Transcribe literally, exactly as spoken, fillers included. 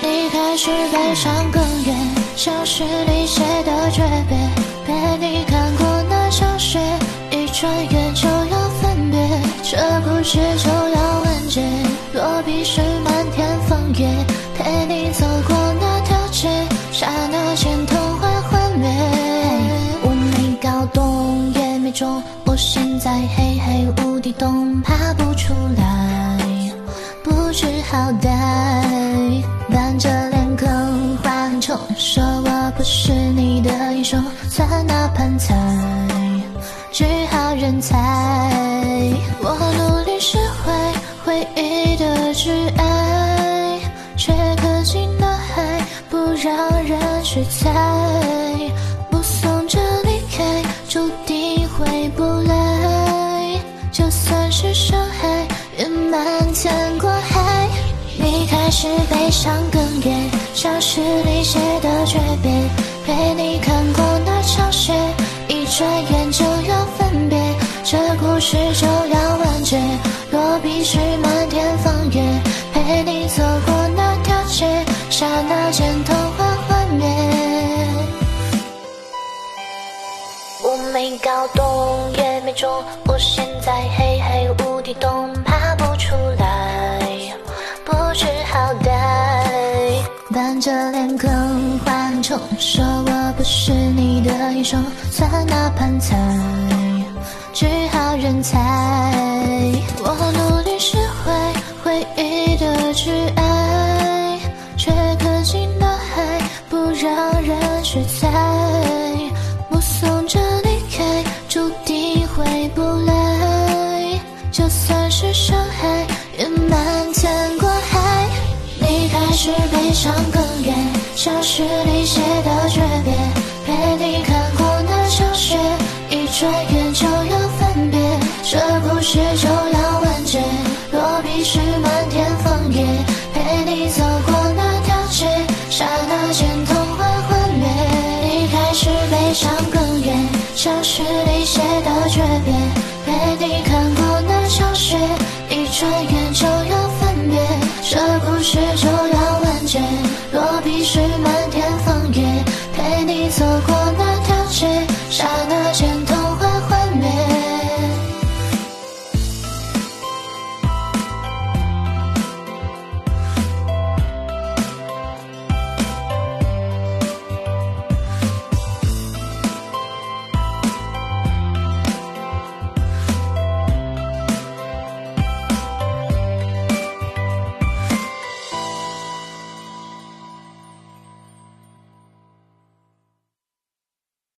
你开始悲伤哽咽，像诗里写的诀别。陪你看过那小雪，一转眼就要分别，这故事就要完结。落笔是漫天枫叶，陪你走过那条街，刹那间痛会幻灭。我没搞懂也没中，我陷在黑黑无底洞，爬不出来，不知好歹，板着脸更话很冲，说我不是你的英雄，算那盘菜，只好认栽。我努力释怀回忆的挚爱，却可进脑海，不让人去猜，目送着离开，注定回不来，就算是伤害也漫天过海。你开始悲伤哽咽，像诗里写的诀别。陪你看过那场雪，一转眼就要分别，这故事就要完结。落笔是漫天枫叶，陪你走过那条街，刹那间痛会幻灭。我没搞懂也没中，我陷在黑黑无底洞，爬不出来，不知好歹，板着脸更话很冲，说我不是你的英雄，算那盘菜，只好认栽。我努力释怀回忆的挚爱，却可进脑海，不让人去猜，目送着离开，注定回不来，就算是伤害也漫天过海。你开始悲伤哽咽，像诗里写的诀别。陪你看过那场雪，一转眼就要分别，这故事就要完结。落笔是漫天枫叶，陪你走过那条街，刹那间痛会幻灭。你开始悲伤哽咽，像诗里写的诀别。陪你看过那场雪，一转眼就要分别，这故事就要完结。落笔是漫天枫叶，陪你走过